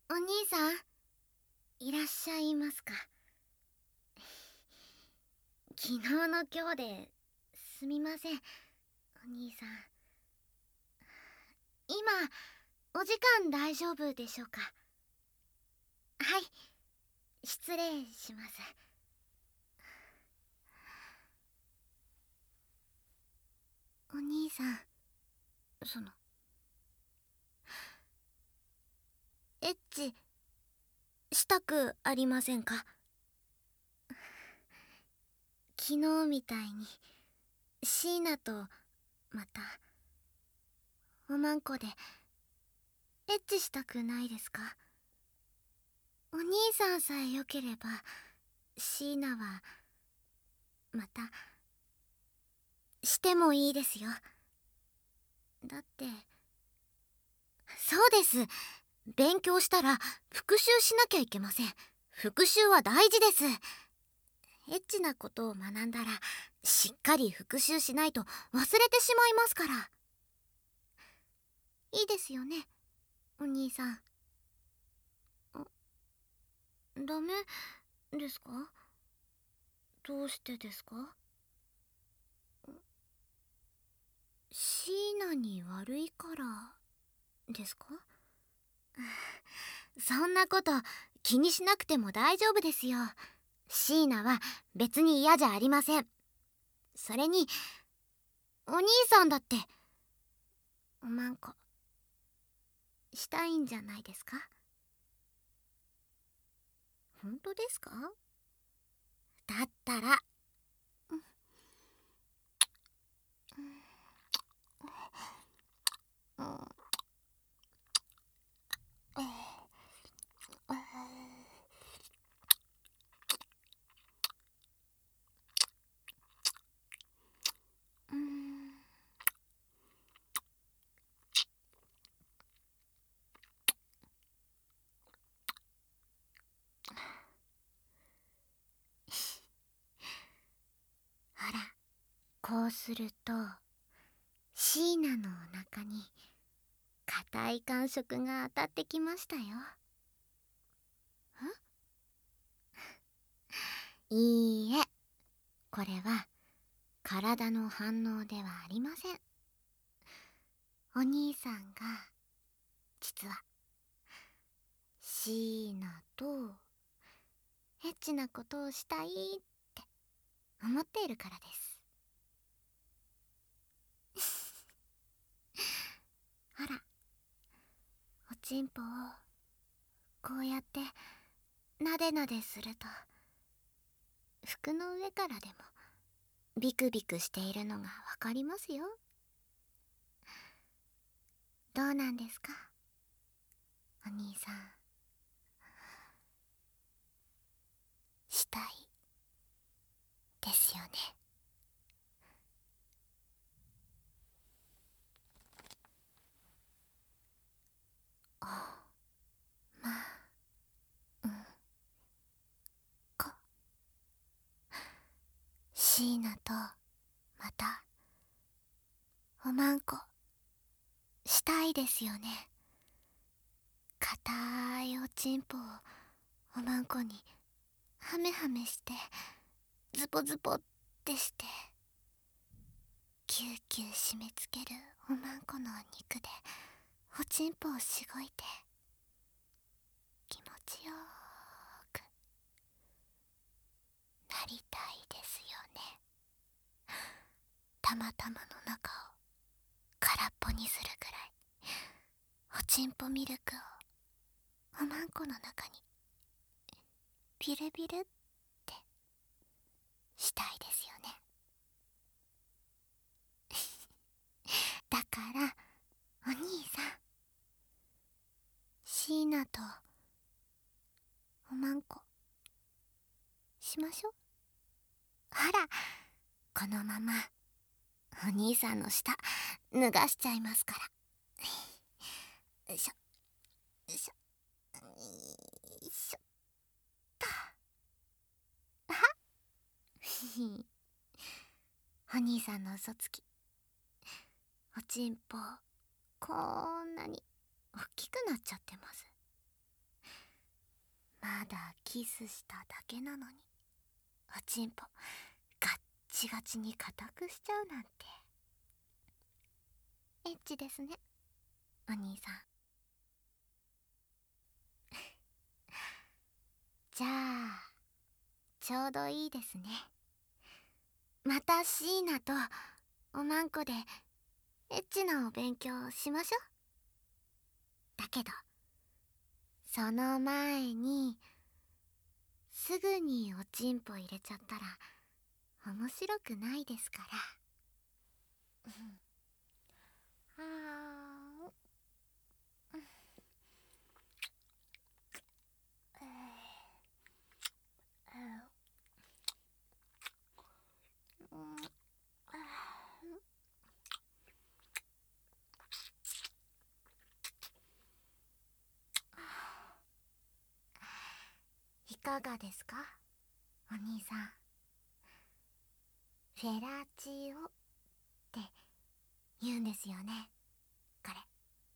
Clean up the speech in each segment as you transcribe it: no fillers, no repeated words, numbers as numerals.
お兄さん、いらっしゃいますか？昨日の今日ですみません、お兄さん。今、お時間大丈夫でしょうか？はい、失礼します。お兄さん、エッチしたくありませんか？昨日みたいに椎名とまたおまんこでエッチしたくないですか？お兄さんさえよければ椎名はまたしてもいいですよ。だってそうです、勉強したら復習しなきゃいけません。復習は大事です。エッチなことを学んだらしっかり復習しないと忘れてしまいますから。いいですよね、お兄さん。ダメですか？どうしてですか？椎名に悪いからですか？そんなこと気にしなくても大丈夫ですよ。椎名は別に嫌じゃありません。それにお兄さんだっておまんこしたいんじゃないですか？本当ですか？だったら、ほら、こうすると椎名のお腹に硬い感触が当たってきましたよ。いいえ、これは体の反応ではありません。お兄さんが実は椎名とエッチなことをしたいって思っているからです。ほら、おちんぽをこうやってなでなですると服の上からでもビクビクしているのがわかりますよ。どうなんですか、お兄さん。したいですよね？あ、まあ、うんこ椎名とまたおまんこしたいですよね？硬いおちんぽをおまんこにハメハメしてズポズポってしてキューキュー締め付けるおまんこのお肉でおちんぽをしごいて気持ちよーくなりたいですよね？たまたまの中を空っぽにするくらいおちんぽミルクをおまんこの中にビルビルってしたいですよね？だからお兄さん、椎名とおまんこしましょう。ほら、このままお兄さんの舌脱がしちゃいますから。よいしょよいしょよいしょっと。はっお兄さんの嘘つき、おちんぽこんなに大きくなっちゃってます。 ただキスしただけなのにおちんぽガッチガチに固くしちゃうなんてエッチですね、お兄さん。じゃあちょうどいいですね。またシーナとおまんこでエッチなお勉強しましょ。だけどその前にすぐにおちんぽ入れちゃったら面白くないですから。はあ。いかがですか、お兄さん。フェラチオって言うんですよね、これ。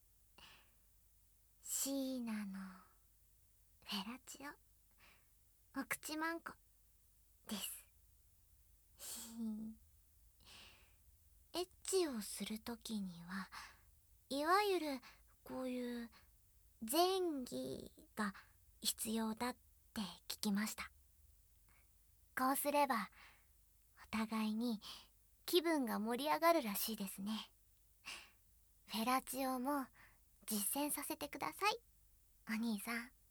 シーナのフェラチオ、お口まんこです。エッチをするときにはいわゆるこういう前儀が必要だって聞きました。こうすればお互いに気分が盛り上がるらしいですね。フェラチオも実践させてください、お兄さん。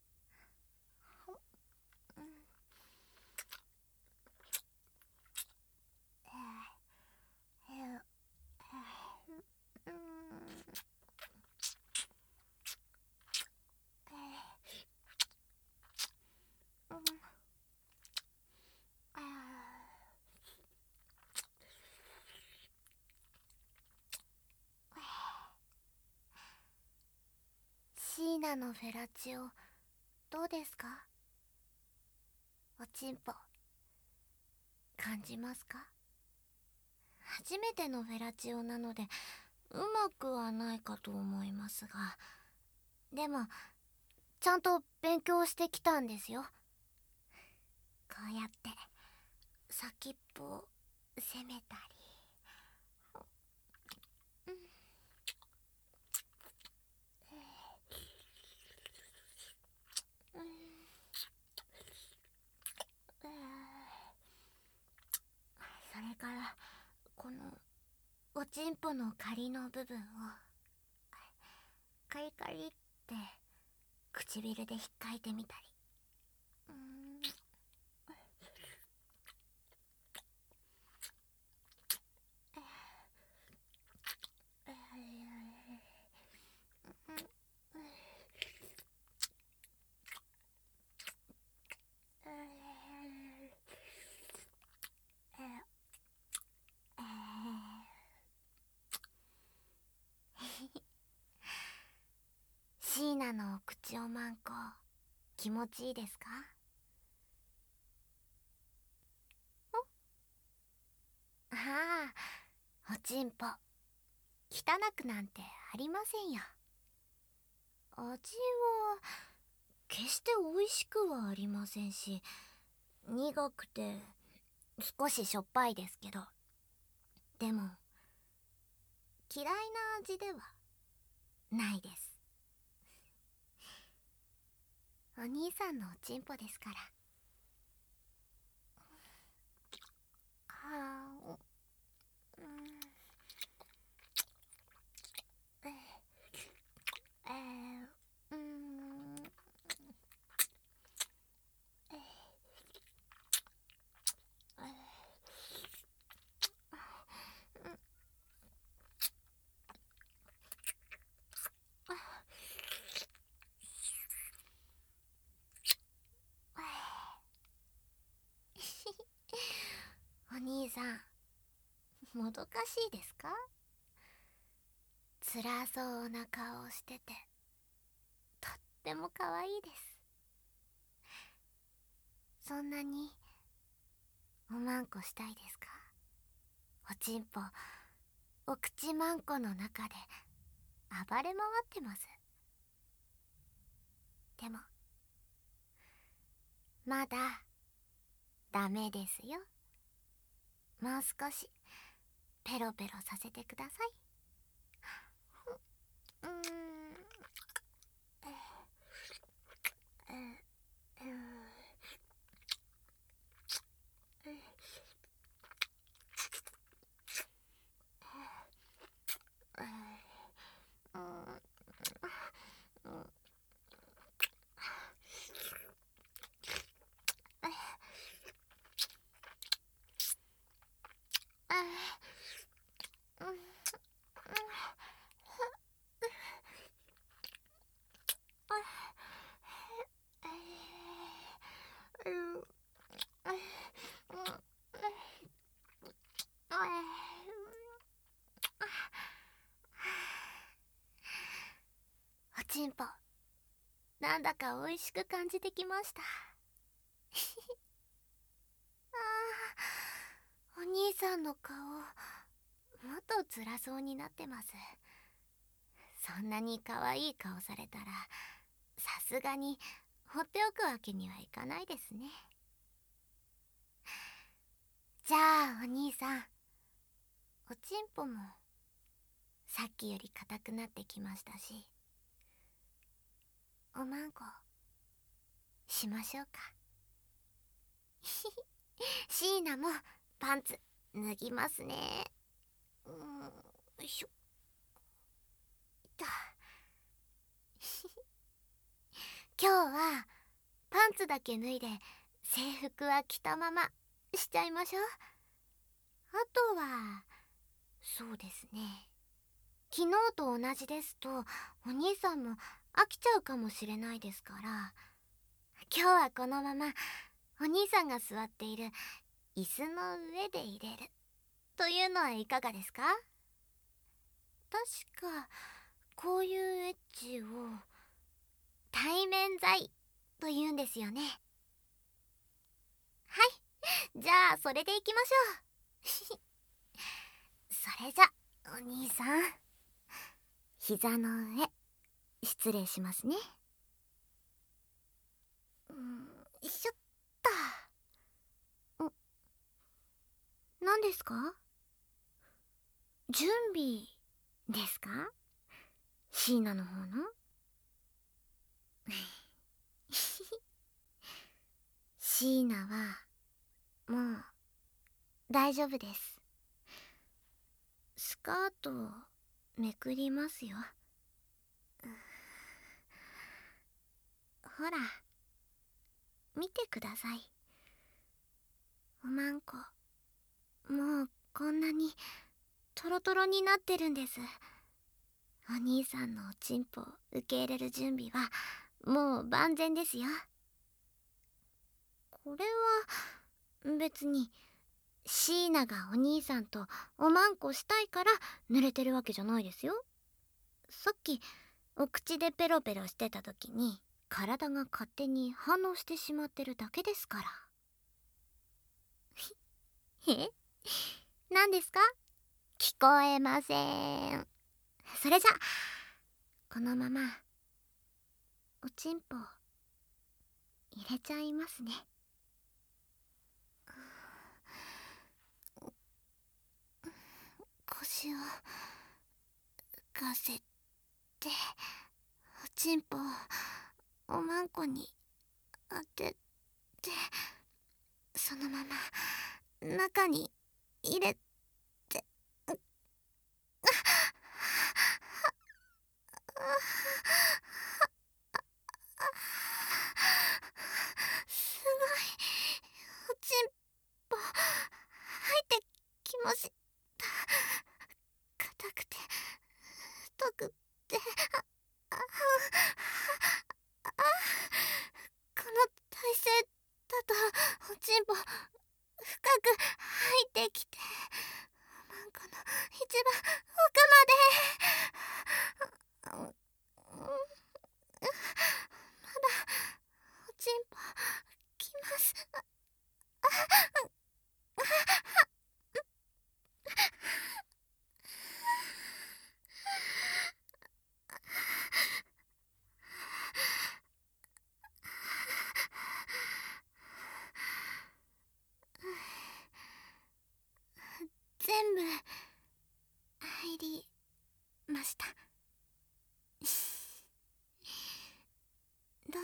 シーナのフェラチオどうですか？おちんぽ感じますか？初めてのフェラチオなのでうまくはないかと思いますが、でもちゃんと勉強してきたんですよ。こうやって先っぽを攻めたり、それからこのおちんぽの仮の部分をカリカリって唇で引っかいてみたり、シーナのお口おまんこ気持ちいいですか？ああ、おちんぽ汚くなんてありませんよ。味は決して美味しくはありませんし、苦くて少ししょっぱいですけど、でも嫌いな味ではないです。お兄さんのおちんぽですから。はあ、うん、お兄さんもどかしいですか？辛そうな顔をしててとっても可愛いです。そんなにおまんこしたいですか？おちんぽお口まんこの中で暴れ回ってます。でもまだダメですよ。もう少しペロペロさせてください。うーんおちんぽ、なんだか美味しく感じてきました。お兄さんの顔、もっと辛そうになってます。そんなに可愛い顔されたら、さすがに放っておくわけにはいかないですね。じゃあお兄さん、おちんぽもさっきより硬くなってきましたし、おまんこしましょうか。椎名もパンツ脱ぎますね。よいしょ。今日はパンツだけ脱いで制服は着たまましちゃいましょう。あとはそうですね、昨日と同じですとお兄さんも飽きちゃうかもしれないですから、今日はこのままお兄さんが座っている椅子の上で入れるというのはいかがですか？確かこういうエッチを対面剤と言うんですよね。はい、じゃあそれでいきましょう。それじゃお兄さん、膝の上失礼しますね。よいしょっと。何ですか？準備ですか？椎名の方の椎名はもう大丈夫です。スカートめくりますよ。ほら見てください。おまんこ、もうこんなにトロトロになってるんです。お兄さんのおちんぽを受け入れる準備はもう万全ですよ。これは別に椎名がお兄さんとおまんこしたいから濡れてるわけじゃないですよ。さっきお口でペロペロしてた時に体が勝手に反応してしまってるだけですから。え？何ですか？聞こえません。それじゃこのままおちんぽ入れちゃいますね。腰を浮かせて、おちんぽをおまんこに当てて、そのまま中に入れて、すごいおちんぽ入ってきました。硬くて太くて、あこの体勢だとおちんぽ深く入ってきて、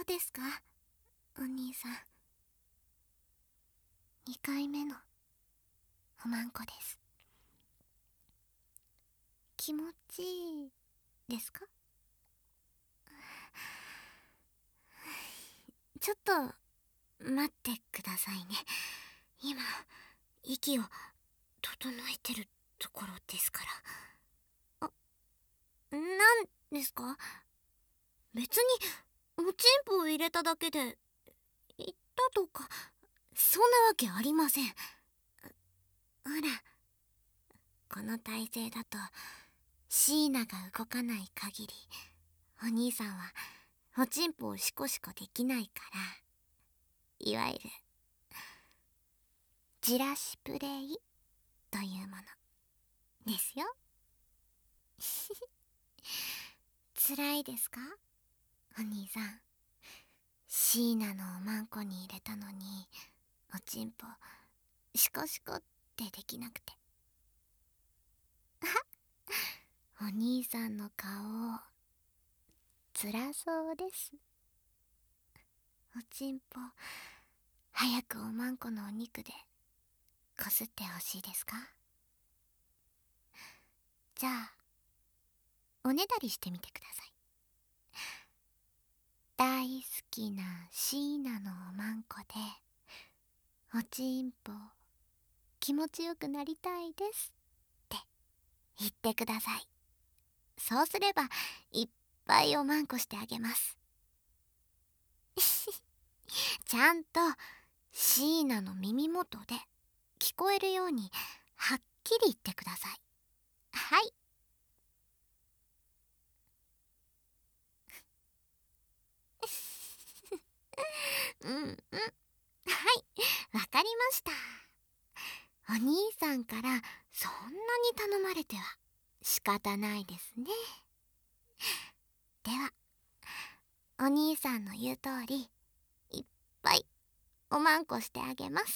ですか、お兄さん。2回目のおまんこです。気持ちいいですか？ちょっと待ってくださいね。今息を整えてるところですから。なんですか？別におちんぽを入れただけで言ったとかそんなわけありません。ほら、この体勢だと椎名が動かない限りお兄さんはおちんぽをシコシコできないから、いわゆるじらしプレイというものですよ。辛いですか、お兄さん。椎名のおまんこに入れたのにおちんぽシコシコってできなくて。お兄さんの顔つらそうです。おちんぽ早くおまんこのお肉でこすってほしいですか？じゃあおねだりしてみてください。大好きな椎名のおまんこでおちんぽ気持ちよくなりたいですって言ってください。そうすればいっぱいおまんこしてあげます。ちゃんと椎名の耳元で聞こえるようにはっきり言ってください。はい。うんうん、はい、わかりました。お兄さんからそんなに頼まれては仕方ないですね。ではお兄さんの言う通りいっぱいおまんこしてあげます。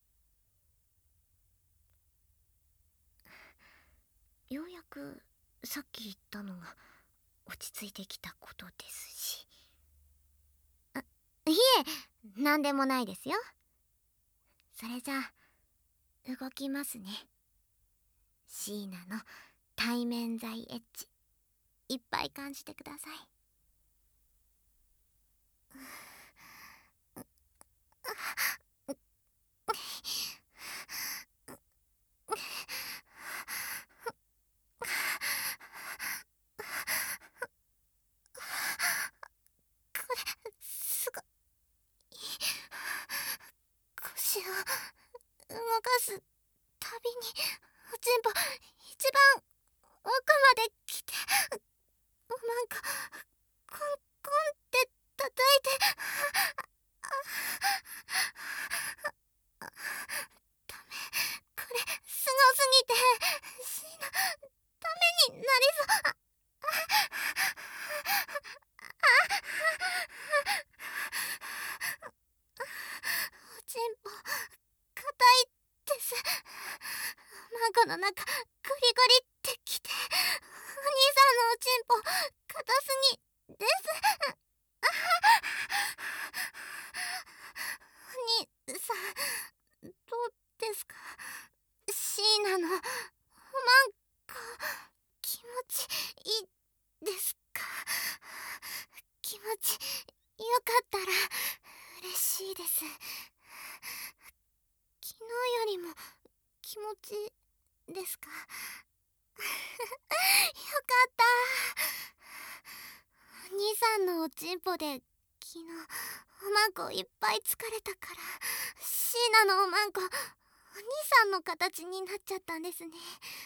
ようやくさっき言ったのが落ち着いてきたことですし。いえ、なんでもないですよ。それじゃあ動きますね。椎名の対面剤エッジいっぱい感じてください。これすごい。腰を動かすたびにおちんぽ一番奥まで来て、おまんこコンコンって叩いて、ダメ、これすごすぎて椎名ダメになりそう。おちんぽ硬いです。マンコの中ゴリゴリってきて、お兄さんのおちんぽ硬すぎです。お兄さんどうですか？椎名のおまんこ気持ちいいですか？気持ちよかったら嬉しいです。昨日よりも気持ちですか？よかった。お兄さんのおちんぽで昨日おまんこいっぱい疲れたから椎名のおまんこお兄さんの形になっちゃったんですね。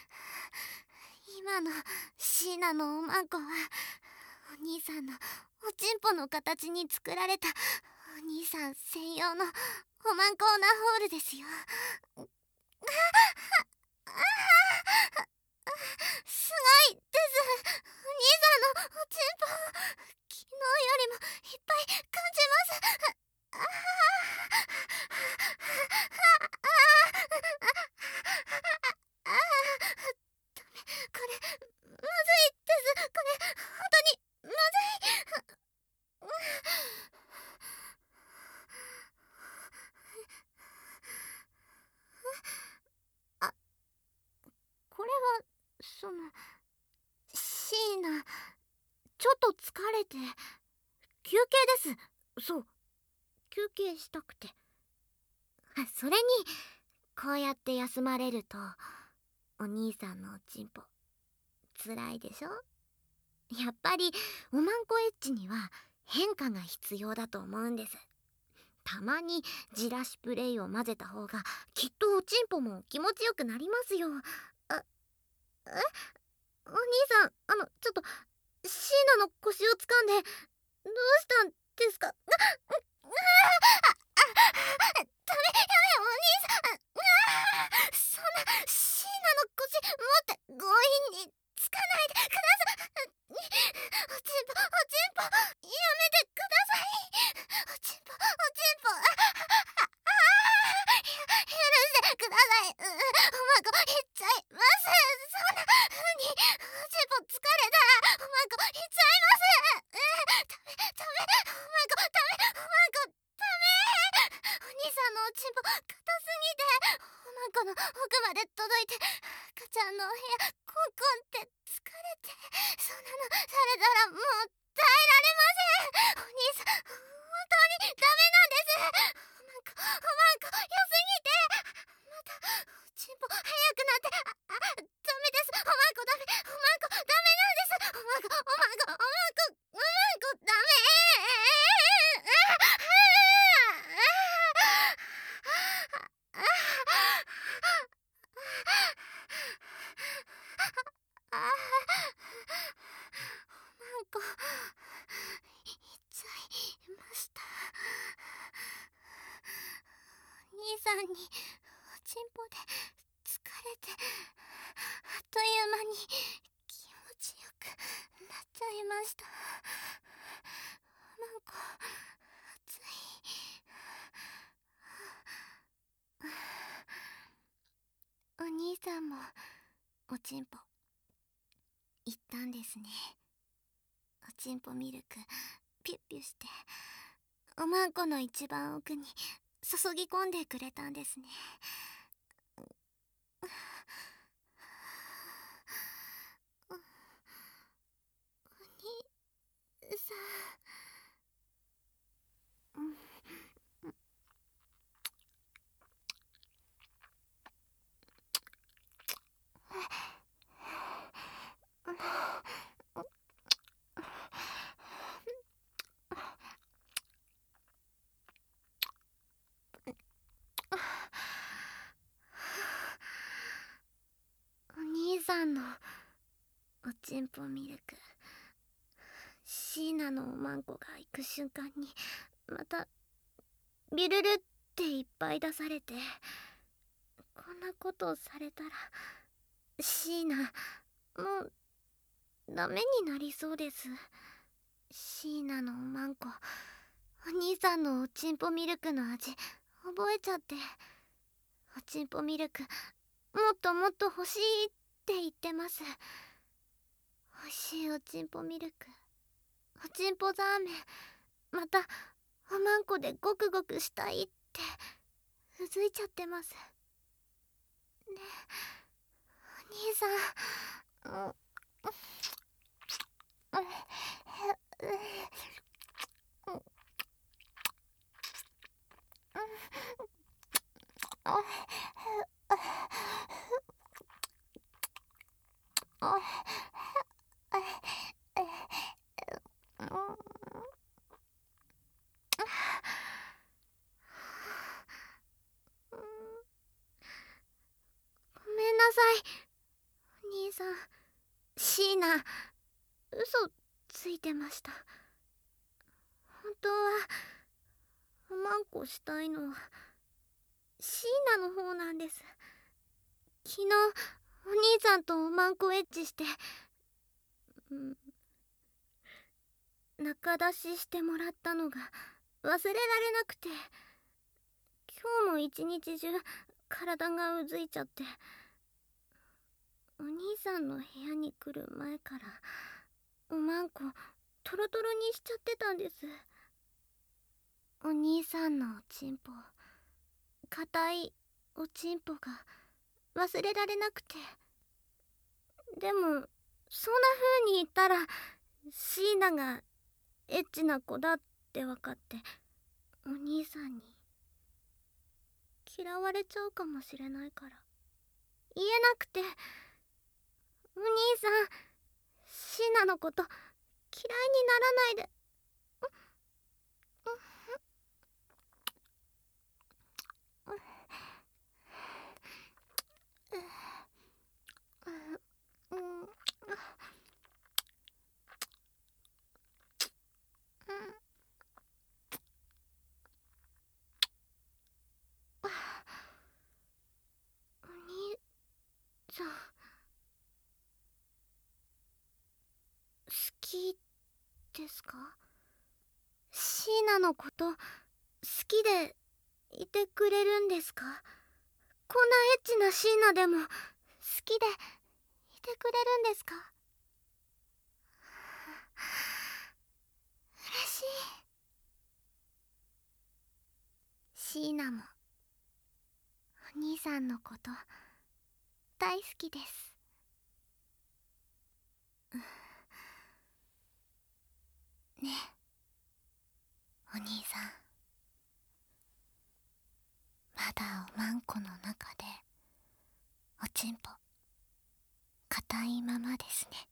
今の椎名のおまんこはお兄さんのおちんぽの形に作られたお兄さん専用のおまんこオナホールですよ。すごいです。お兄さんのおちんぽ昨日よりもいっぱい感じます。ダメ、これまずいです。これ本当にまずい。 休憩です。そう、休憩したくて。それにこうやって休まれるとお兄さんのおちんぽつらいでしょ。やっぱりおまんこエッチには変化が必要だと思うんです。たまにじらしプレイを混ぜた方がきっとおちんぽも気持ちよくなりますよ。え、お兄さん、ちょっとシーナの腰を掴んでどうしたんですか？ダメ、やめ、お兄さん。そんなシーナの腰持って強引につかないでください。おちんぽ、おちんぽ、やめてください。おちんぽ、おちんぽ、許してください。おまんこいっちゃいます。そんな風におちんぽ疲れたらおまんこいっちゃいます。ダメ、おまんこダメ、おまんこダメ。お兄さんのおちんぽ硬すぎておまんこの奥まで届いて赤ちゃんのお部屋コンコンって疲れて、そんなのされたらもう耐えられません。お兄さん、本当にダメなんです。おまんこ良すぎて、またおちんぽ早くなって、ダメです。おまんこダメ、おまんこダメなんです。おまんこ、おまんこ、おまんこ、おまんこダメ。おまんこいっちゃいました。お兄さんにおちんぽで疲れてあっという間に気持ちよくなっちゃいました。おまんこ熱い。お兄さんもおちんぽ行ったんですね。おちんぽミルクピュッピュしておまんこの一番奥に注ぎ込んでくれたんですね。お兄さん、お兄さんのおちんぽミルク、椎名のおまんこが行く瞬間にまたビュルルっていっぱい出されて、こんなことをされたら椎名もうダメになりそうです。椎名のおまんこ、お兄さんのおちんぽミルクの味覚えちゃって、おちんぽミルクもっともっと欲しいって言ってます。おいしいおちんぽミルク、おちんぽザーメン、またおまんこでゴクゴクしたいってうずいちゃってますね。お兄さん、ごめんなさいお兄さん。椎名、嘘ついてました。本当はおまんこしたいのは椎名の方なんです。昨日お兄さんとおまんこエッチして、仲出ししてもらったのが忘れられなくて、今日も一日中体がうずいちゃって、お兄さんの部屋に来る前からおまんこトロトロにしちゃってたんです。お兄さんのおちんぽ、硬いおちんぽが忘れられなくて。でもそんな風に言ったら椎名がエッチな子だって分かって、お兄さんに嫌われちゃうかもしれないから言えなくて。お兄さん、シーナのこと嫌いにならないで。お兄さん、好きですか？シーナのこと好きでいてくれるんですか？こんなエッチなシーナでも好きでいてくれるんですか？嬉しい。シーナもお兄さんのこと大好きです。ねえ、お兄さん、まだおまんこの中でおちんぽ硬いままですね。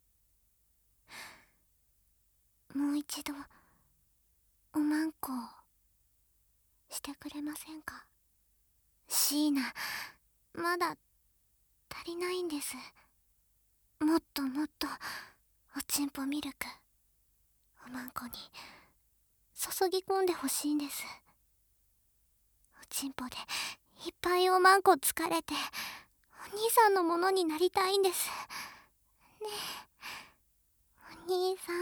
もう一度おまんこしてくれませんか？シーナ、まだ足りないんです。もっともっとおちんぽミルクおまんこに注ぎ込んでほしいんです。おちんぽでいっぱいおまんこ疲れてお兄さんのものになりたいんです。ねえ、お兄さ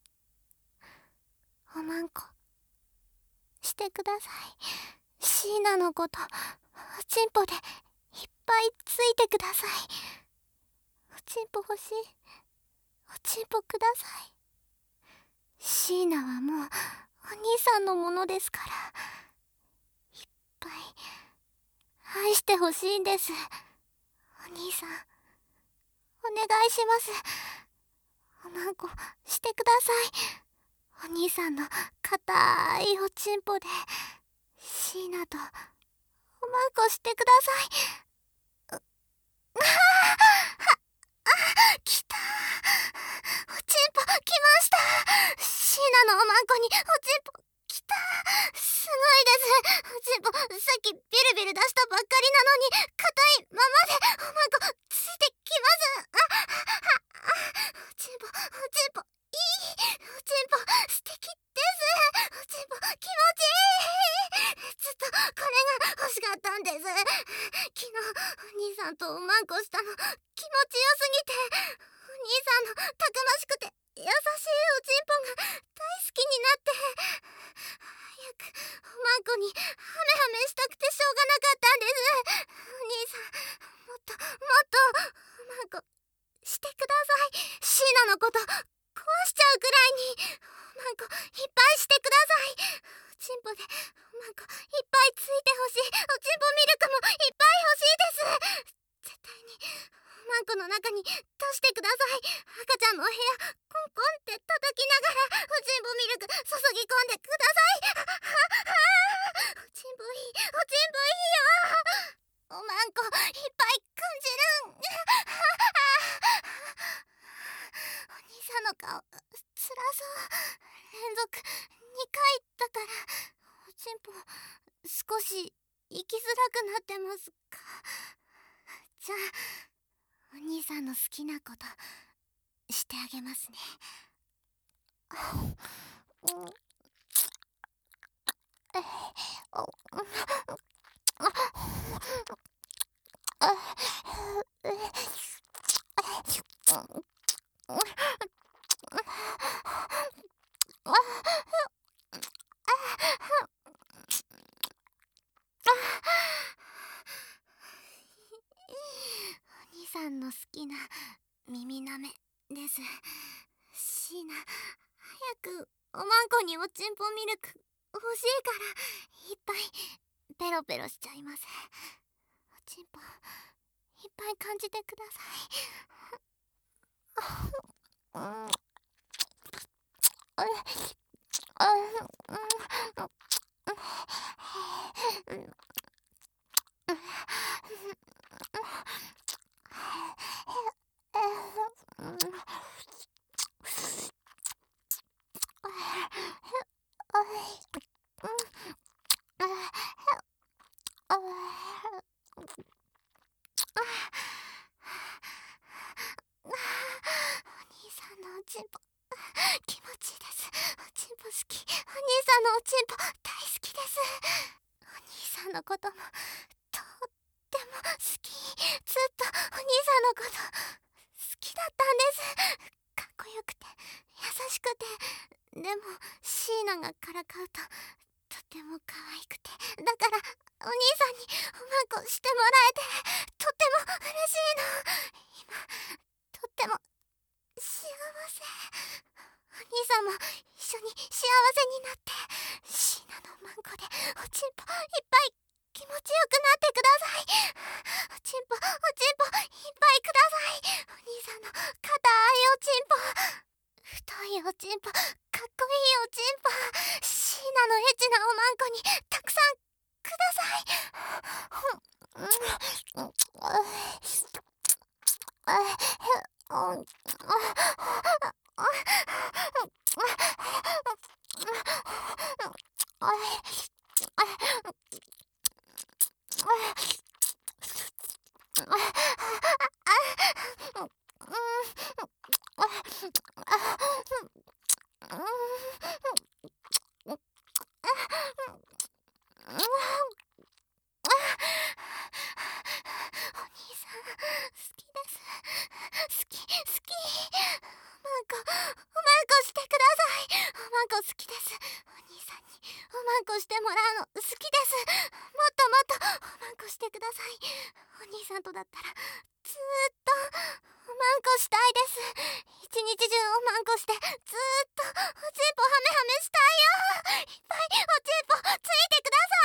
ん、おまんこしてください。シーナのことおちんぽでいっぱいついてください。おちんぽ欲しい。おちんぽください。シーナはもうお兄さんのものですから、いっぱい愛してほしいんです。お兄さん、お願いします。おまんこしてください。お兄さんの硬いおちんぽでシーナとおまんこしてください。来たー。おちんぽ来ました。シーナのおまんこにおちんぽ来たー。すごいです。おちんぽさっきビルビル出したばっかりなのに硬いままでおまんこついてきます。おちんぽおちんぽいい。おちんぽ素敵です。おちんぽ気持ちいい。ずっとこれが欲しかったんです。昨日お兄さんとおまんこしたの気持ちよすぎて、お兄さんのたくましくて優しいおちんぽが大好きになって、早くおまんこにハメハメしたくてしょうがなかったんです。お兄さん、もっともっとおまんこしてください。シーナのこと壊しちゃうくらいにおまんこいっぱいしてください。おちんぽでおまんこいっぱいついてほしい。おちんぽミルクもいっぱい欲しいです。絶対におまんこの中に出してください。赤ちゃんのお部屋コンコンって叩きながらおちんぽミルク注ぎ込んでください。おちんぽいい、おちんぽいいよ。おまんこいっぱい感じるん。お兄さんの顔つらそう。連続2回だからおちんぽ少し行きづらくなってますか？じゃあお兄さんの好きなことしてあげますね。お兄さんの好きな耳なめです。シーナ、早くおまんこにおちんぽミルク欲しいからいっぱいペロペロしちゃいます。おちんぽいっぱい感じてください。 おちんぽ気持ちいいです。おちんぽ好き。お兄さんのおちんぽ大好きです。お兄さんのこともとっても好き。ずっとお兄さんのこと好きだったんです。かっこよくて優しくて、でもシーナがからかうととても可愛くて、だからお兄さんにおまんこしてもらえてとっても嬉しいの。今とっても幸せ。お兄さんも一緒に幸せになって、シーナのおまんこでおちんぽいっぱい気持ちよくなってください。おちんぽいっぱいください。お兄さんの硬いおちんぽ、太いおちんぽ、かっこいいおちんぽ、シーナのエッチなおまんこにたくさんください。お兄さん好きです。好き好き。おまんこしてください。おまんこ好きです。お兄さんにおまんこしてもらうの好きです。もっともっとおまんこしてください。お兄さんとだったらずーっとおまんこしたいです。一日中おまんこしてずーっとおちんぽハメハメしたいよ。いっぱいおちんぽついてくださ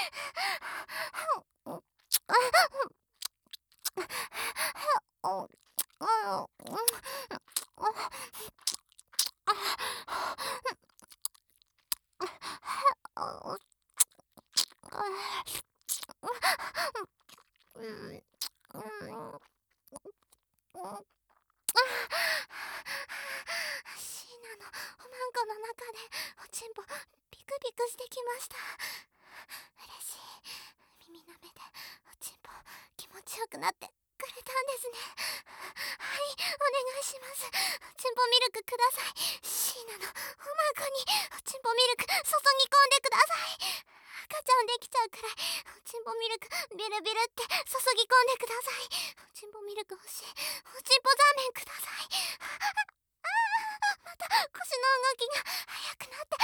い。シーナのおまんこの中でおちんぽピクピクしてきました。嬉しい。耳舐めでおちんぽ気持ちよくなってくれたんですね。はい、お願いします。おちんぽミルクください。シーナのおまんこにおちんぽミルク注ぎ込んでください。赤ちゃんできちゃうくらいおちんぽミルクビルビルって注ぎ込んでください。おちんぽミルク欲しい。おちんぽザーメンください。また腰の動きが速くなって、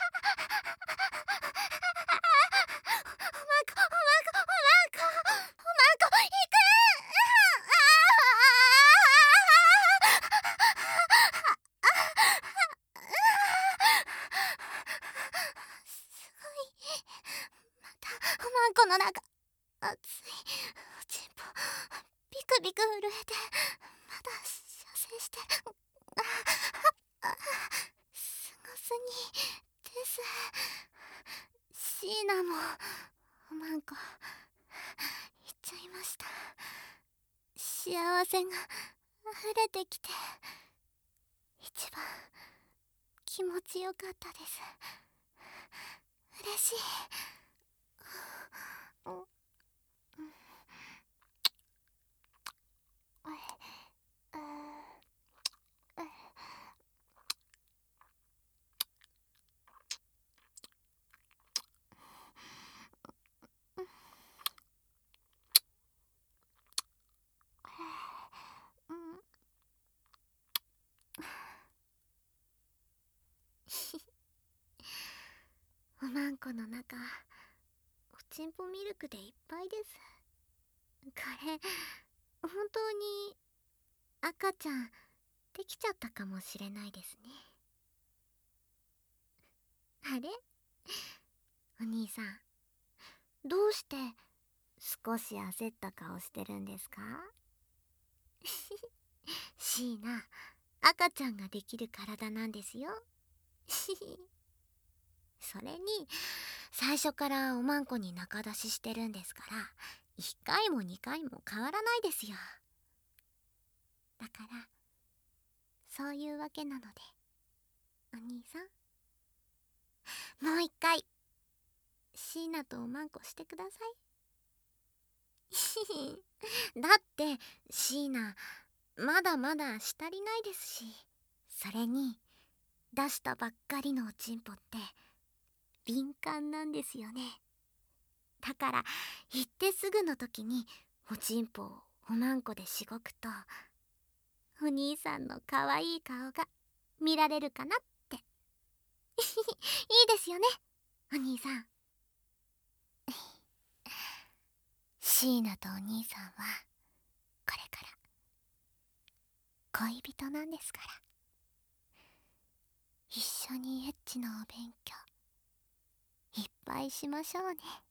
おまんこ行く。すごい。またおまんこの中熱い。おちんぽビクビク震えてまだ射精してる。すごすぎです。シーナもおまんこいっちゃいました。幸せが溢れてきて一番気持ちよかったです。嬉しい。おまんこの中おちんぽミルクでいっぱいです。これ本当に赤ちゃんできちゃったかもしれないですね。あれ、お兄さん、どうして少し焦った顔してるんですか？シーナ、赤ちゃんができる体なんですよ。 それに最初からおまんこに仲出ししてるんですから、1回も2回も変わらないですよ。だからそういうわけなので、お兄さん、もう1回椎名とおまんこしてください。だって椎名まだまだしたりないですし、それに出したばっかりのおちんぽって敏感なんですよね。だから行ってすぐの時におちんぽをおまんこでしごくと、お兄さんの可愛い顔が見られるかなって。いいですよね、お兄さん。椎名とお兄さんはこれから恋人なんですから、一緒にエッチのお勉強いっぱいしましょうね。